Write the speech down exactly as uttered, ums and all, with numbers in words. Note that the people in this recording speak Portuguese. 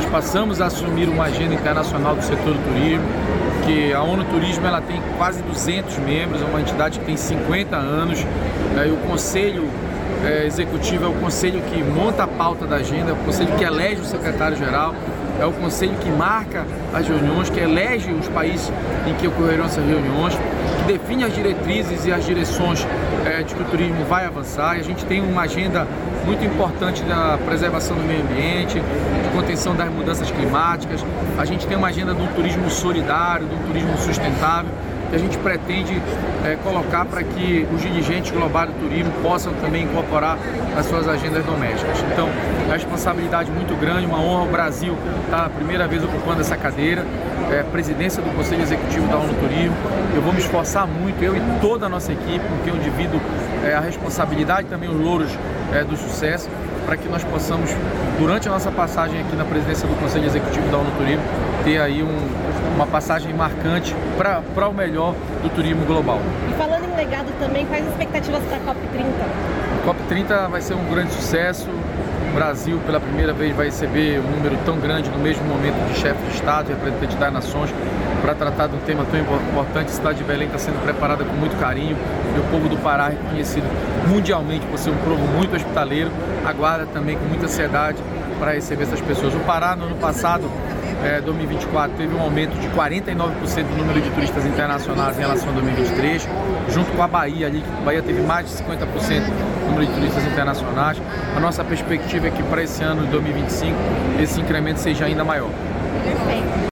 nós passamos a assumir uma agenda internacional do setor do turismo, que a ONU Turismo ela tem quase duzentos membros, é uma entidade que tem cinquenta anos, né, e o Conselho é, Executivo é o conselho que monta a pauta da agenda, é o conselho que elege o secretário-geral, é o conselho que marca as reuniões, que elege os países em que ocorrerão essas reuniões, que define as diretrizes e as direções é, de que o turismo vai avançar. E a gente tem uma agenda muito importante da preservação do meio ambiente, de contenção das mudanças climáticas. A gente tem uma agenda de um turismo solidário, de um turismo sustentável, que a gente pretende é, colocar para que os dirigentes globais do turismo possam também incorporar as suas agendas domésticas. Então, é uma responsabilidade muito grande, uma honra o Brasil estar a primeira vez ocupando essa cadeira, é, presidência do Conselho Executivo da ONU Turismo. Eu vou me esforçar muito, eu e toda a nossa equipe, com quem eu divido é, a responsabilidade e também os louros é, do sucesso, para que nós possamos, durante a nossa passagem aqui na presidência do Conselho Executivo da ONU Turismo, ter aí um, uma passagem marcante para o melhor do turismo global. E falando em legado também, quais as expectativas para a COP trinta? A COP trinta vai ser um grande sucesso. O Brasil, pela primeira vez, vai receber um número tão grande no mesmo momento de chefe de Estado e representantes das nações para tratar de um tema tão importante. A cidade de Belém está sendo preparada com muito carinho e o povo do Pará é reconhecido mundialmente por ser um povo muito hospitaleiro, aguarda também com muita ansiedade para receber essas pessoas. O Pará, no ano passado, é, dois mil e vinte e quatro, teve um aumento de quarenta e nove por cento do número de turistas internacionais em relação a dois mil e vinte e três, junto com a Bahia ali, que a Bahia teve mais de cinquenta por cento do número de turistas internacionais. A nossa perspectiva é que para esse ano, dois mil e vinte e cinco, esse incremento seja ainda maior. Perfeito.